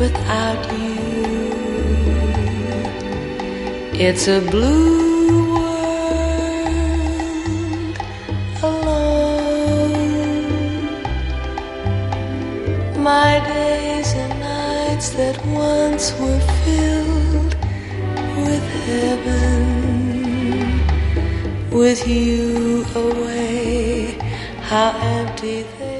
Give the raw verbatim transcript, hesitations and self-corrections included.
without you. It's a blue world alone. My days and nights that once were filled with heaven, with you away, how empty they